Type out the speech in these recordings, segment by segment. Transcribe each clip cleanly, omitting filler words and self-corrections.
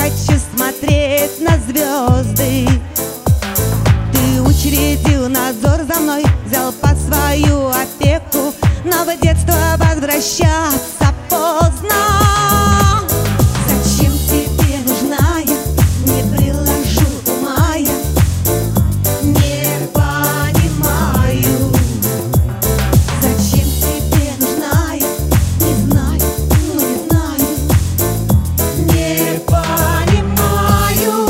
хочу смотреть на звезды. Ты учредил надзор за мной, взял под свою опеку, но в детство возвращаться поздно. Зачем тебе нужна я? Не приложу ума я. Не понимаю. Зачем тебе нужна я? Не знаю, ну не знаю. Не понимаю.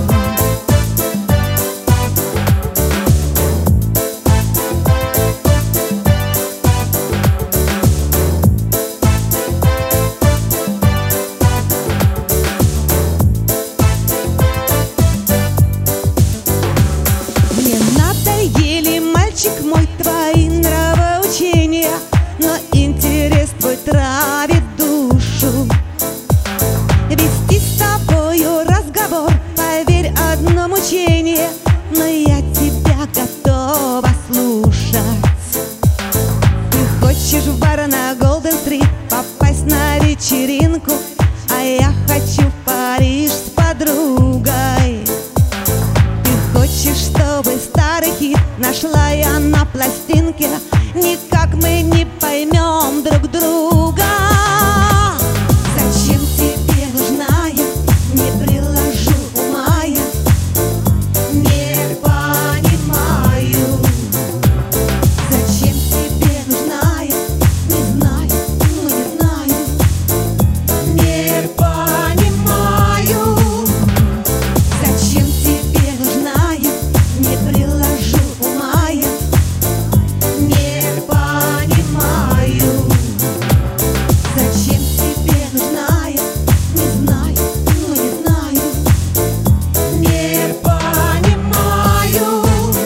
Мне надоели, мальчик мой, твои нравоучения, но интерес твой травит душу. Вести с тобою разговор, поверь, одно мучение, но я тебя готова слушать. Ты хочешь в бар на Голден-стрит попасть на вечеринку, а я хочу в Париж с подругой. Ты хочешь, чтобы старый хит нашла я на пластинке? Никак мы не поймем друг друга. Зачем тебе нужна я? Не приложу ума я. Не понимаю. Зачем тебе нужна я? Не знаю, ну не знаю. Не понимаю. Зачем тебе нужна я? Не приложу ума я. Не понимаю. Зачем тебе нужна я? Не знаю, ну не знаю. Не понимаю.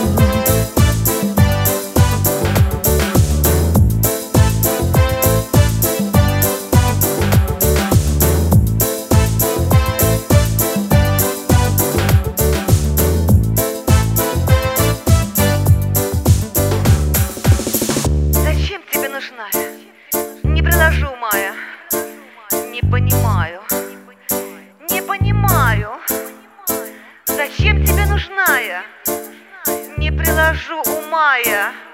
Зачем тебе нужна я? Не приложу ума я. Не понимаю. Не понимаю. Зачем тебе нужна я? Не приложу ума я.